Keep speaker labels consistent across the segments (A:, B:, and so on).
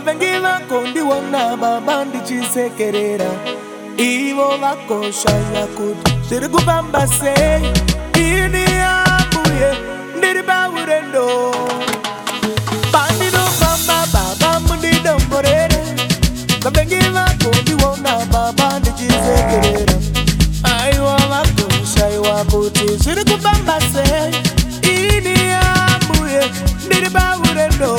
A: Vavengiva kondi wana babandi chisekerera. Ivo vakosha yakuti zirikufamba sei. Ini ambuye ndiripa urendo. Bandino famba baba mundido mborere. Vavengiva kondi wana babandi chisekerera. Aiwa vakosha yakuti zirikufamba sei. Ini ambuye ndiripa urendo.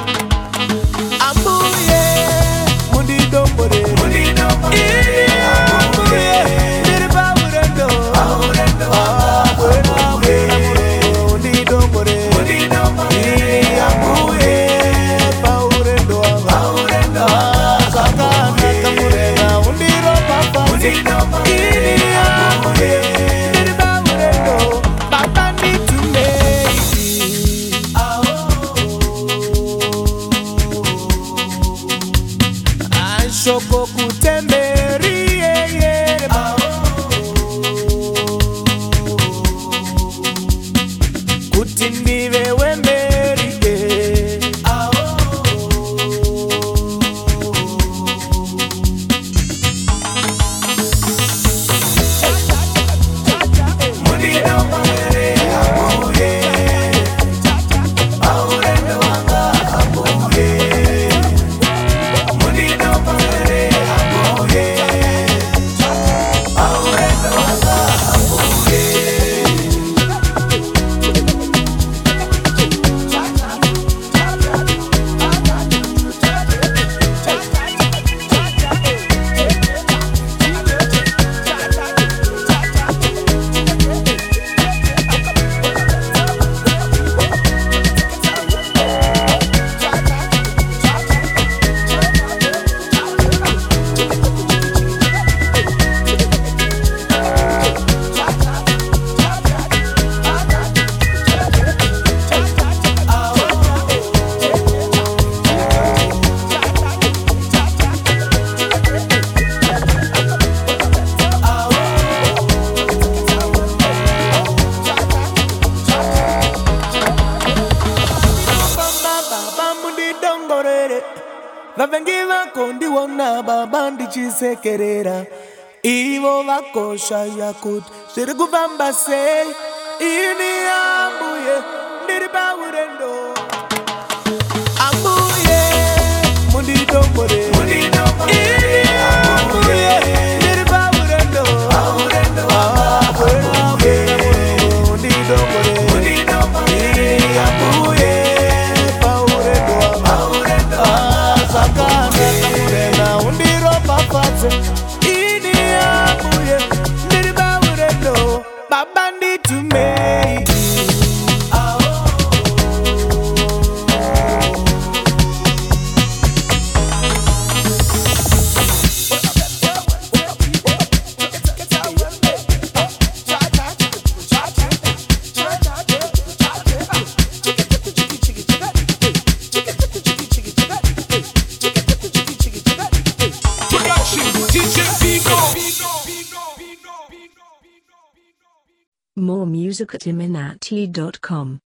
A: Shoko kutemberi kutindive wemerike Vavengiva kondi wana babandi chisekerera. Ivo vakosha yakuti zirikufamba sei. Ini ambuye ndiripa urendo. Ambuye mundido mborere. Ini ambuye ndiripa urendo. Mundido mborere. Ini ambuye pa urendo. Undiro papaze. Ini ambuye ndiripa urendo. Babandi tumei.
B: More music at iminati.com.